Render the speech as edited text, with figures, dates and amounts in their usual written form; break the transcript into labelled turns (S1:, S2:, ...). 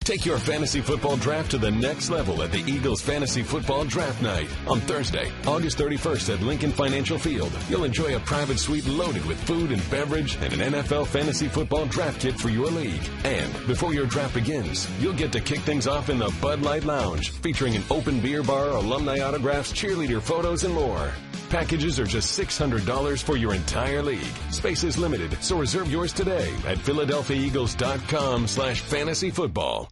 S1: Take your fantasy football draft to the next level at the Eagles Fantasy Football Draft Night on Thursday, August 31st at Lincoln Financial Field. You'll enjoy a private suite loaded with food and beverage and an NFL Fantasy Football Draft Kit for your league. And before your draft begins, you'll get to kick things off in the Bud Light Lounge, featuring an open beer bar, alumni autographs, cheerleader photos, and more. Packages are just $600 for your entire league. Space is limited, so reserve yours today at PhiladelphiaEagles.com/fantasyfootball.